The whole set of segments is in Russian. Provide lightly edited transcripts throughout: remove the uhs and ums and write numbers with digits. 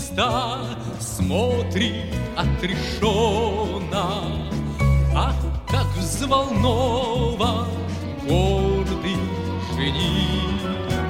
места смотрит отрешенно. Ах, как взволнован гордый жених!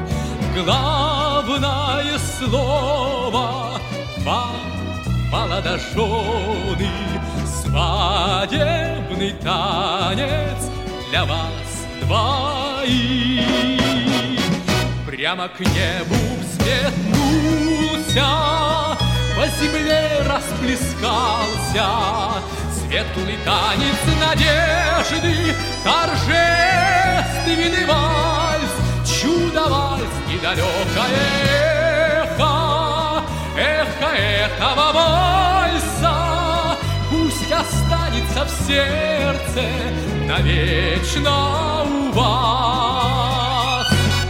Главное слово вам, молодожены, свадебный танец для вас двоих. Прямо к небу взметнулся, по земле расплескался светлый танец надежды, торжественный вальс, чудо-вальс и далекое эхо этого вальса пусть останется в сердце навечно у вас.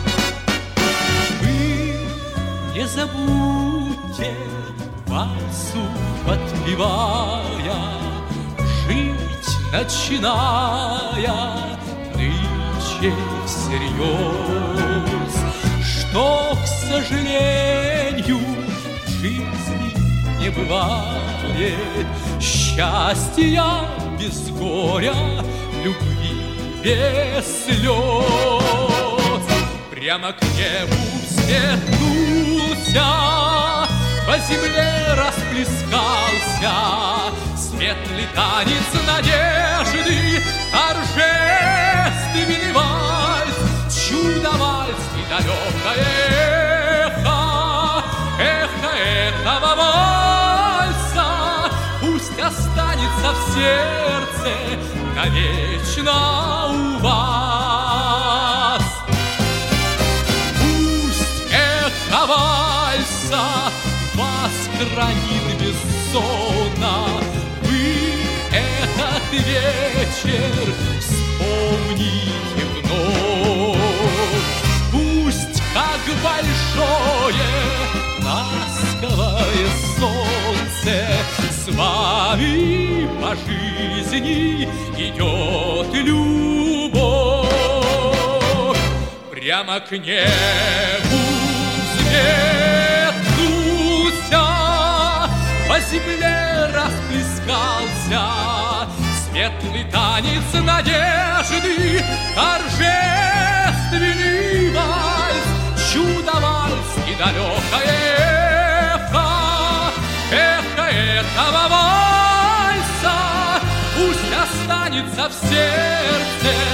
Вы не забудьте, вальсу подпевая, жить начиная нынче всерьез, что, к сожалению, в жизни не бывает счастья без горя, любви без слез. Прямо к небу взметнулся, по земле расплескался светлый танец надежды, торжественный вальс, чудо-вальс и далекое эхо этого вальса пусть останется в сердце навечно у вас. Пусть эхо вальса вас хранит бессонно, вы этот вечер вспомните вновь. Пусть как большое ласковое солнце с вами по жизни идет любовь. Прямо к небу взметнулся, по земле расплескался светлый танец надежды, торжественный вальс, чудо-вальс и далекое эхо этого вальса пусть останется в сердце